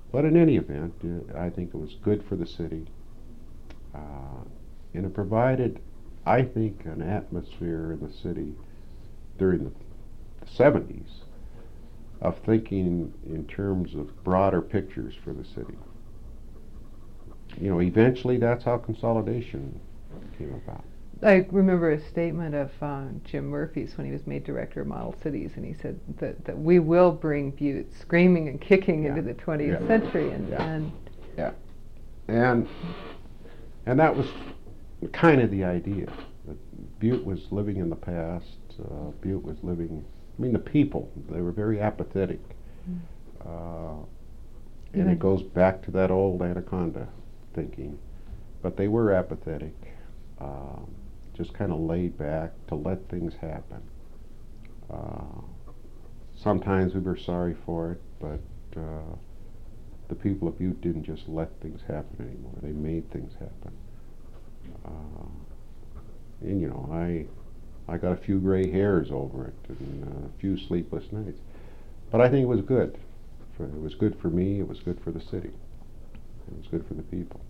But in any event, I think it was good for the city. And it provided, I think, an atmosphere in the city during the 70s of thinking in terms of broader pictures for the city. You know, eventually that's how consolidation came about. I remember a statement of Jim Murphy's when he was made director of Model Cities, and he said that we will bring Butte screaming and kicking Yeah. into the 20th Yeah. century, Yeah. Yeah. And that was kind of the idea. That Butte was living in the past. Butte was living. I mean, the people, they were very apathetic. And it goes back to that old anaconda thinking. But they were apathetic, just kind of laid back to let things happen. Sometimes we were sorry for it, but the people of Butte didn't just let things happen anymore. They made things happen. And you know, I got a few gray hairs over it and a few sleepless nights. But I think it was good. It was good for me, it was good for the city, it was good for the people.